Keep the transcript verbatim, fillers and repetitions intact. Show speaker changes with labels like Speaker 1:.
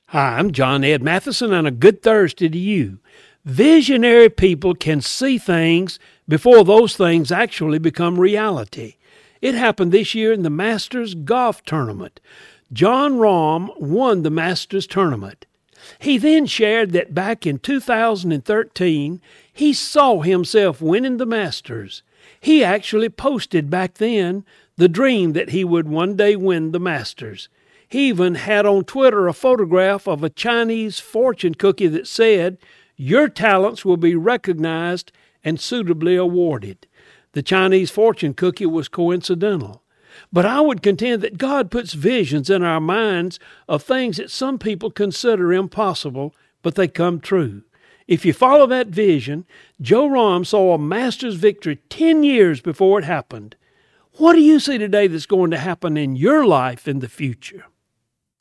Speaker 1: Hi, I'm John Ed Matheson, and a good Thursday to you. Visionary people can see things before those things actually become reality. It happened this year in the Masters Golf Tournament. Jon Rahm won the Masters Tournament. He then shared that back in two thousand thirteen, he saw himself winning the Masters. He actually posted back then the dream that he would one day win the Masters. He even had on Twitter a photograph of a Chinese fortune cookie that said, "Your talents will be recognized and suitably awarded." The Chinese fortune cookie was coincidental. But I would contend that God puts visions in our minds of things that some people consider impossible, but they come true. If you follow that vision, Jon Rahm saw a Masters victory ten years before it happened. What do you see today that's going to happen in your life in the future?